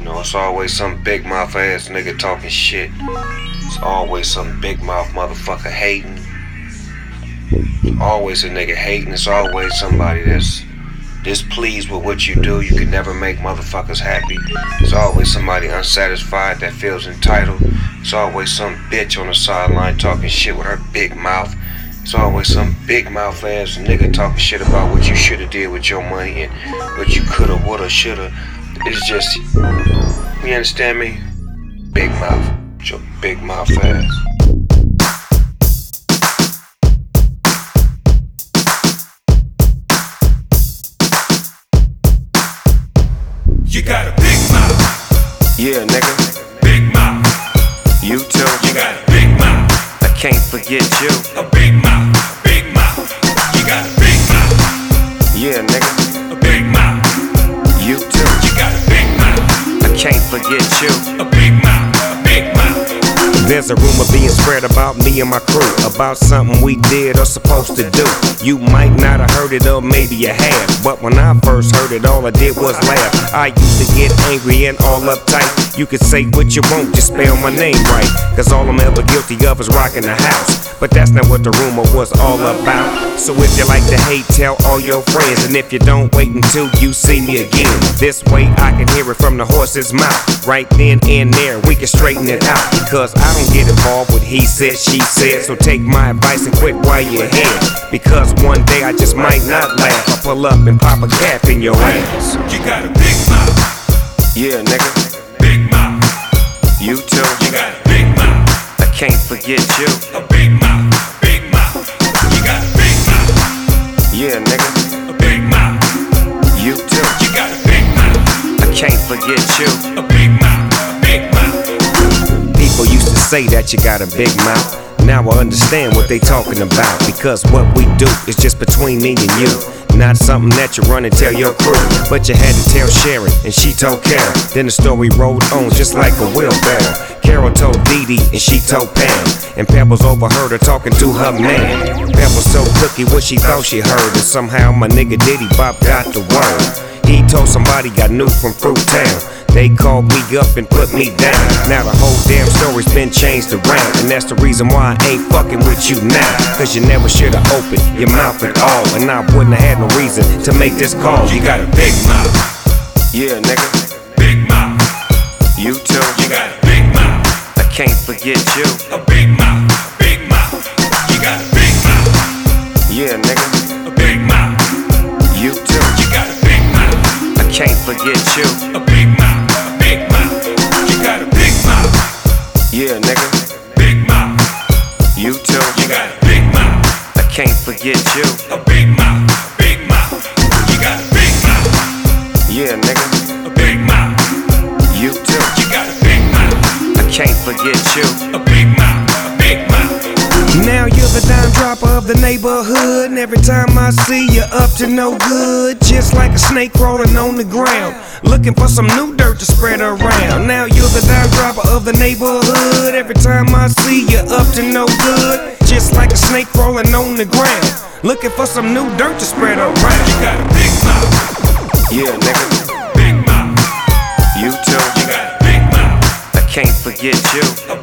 You know, it's always some big mouth ass nigga talking shit. It's always some big mouth motherfucker hating. Always a nigga hating. It's always somebody that's displeased with what you do. You can never make motherfuckers happy. It's always somebody unsatisfied that feels entitled. It's always some bitch on the sideline talking shit with her big mouth. It's always some big mouth ass nigga talking shit about what you shoulda did with your money and what you coulda, woulda, shoulda. It's just, you understand me? Big mouth. With your big mouth ass. You got a big mouth. Yeah, nigga. Big mouth. You too. You got a big mouth. I can't forget you. A big mouth. Big mouth. You got a big mouth. Yeah, nigga. A big mouth. You too. You got a big mouth. I can't forget you. A big mouth. A big mouth. There's a rumor being spread about me and my crew, about something we did or supposed to do. You might not have heard it, or maybe you have, but when I first heard it, all I did was laugh. I used to get angry and all uptight. You could say what you want, just spell my name right, cause all I'm ever guilty of is rocking the house. But that's not what the rumor was all about. So if you like to hate, tell all your friends, and if you don't, wait until you see me again. This way I can hear it from the horse's mouth. Right then and there, we can straighten it out, because I don't get involved with he said, she said. So take my advice and quit while you're ahead, because one day I just might not laugh. I'll pull up and pop a cap in your ass. You got a big mouth. Yeah, nigga. Big mouth. You too. You got a big mouth. I can't forget you. A big mouth. Big mouth. You got a big mouth. Yeah, nigga. A big mouth. You too. You got a big mouth. I can't forget you. A big mouth. A big mouth. People used to say that you got a big mouth. Now I understand what they talking about, because what we do is just between me and you. Not something that you run and tell your crew, but you had to tell Sharon, and she told Carol. Then the story rolled on just like a wheelbarrow. Carol told Dee Dee, and she told Pam, and Pebbles overheard her talking to her man. Pebbles told Cookie what she thought she heard, and somehow my nigga Diddy Bop got the word. He told somebody got new from Fruit Town. They called me up and put me down. Now the whole damn story's been changed around, and that's the reason why I ain't fucking with you now. Cause you never should've opened your mouth at all, and I wouldn't have had no reason to make this call. You got a big mouth. Yeah, nigga. Big mouth. You too. You got a big mouth. I can't forget you. A big mouth. Big mouth. You got a big mouth. Yeah, nigga. A big mouth. You too. You got a big mouth. I can't forget you. A big mouth. A big mouth. You got a big mouth. Yeah, nigga. Big mouth. You too. You got a big mouth. I can't forget you. A big mouth. A big mouth. You got a big mouth. Yeah, nigga. A big mouth. You too. You got a big mouth. I can't forget you. A big mouth. A big mouth. Now you're the dime dropper of the neighborhood, and every time I see you up to no good, just like a snake crawling on the ground, looking for some new dirt to spread around. Now you're the dime dropper of the neighborhood, every time I see you up to no good, just like a snake crawling on the ground, looking for some new dirt to spread around. You got a big mouth. Yeah, nigga. Big mouth. You too. You got a big mouth. I can't forget you. A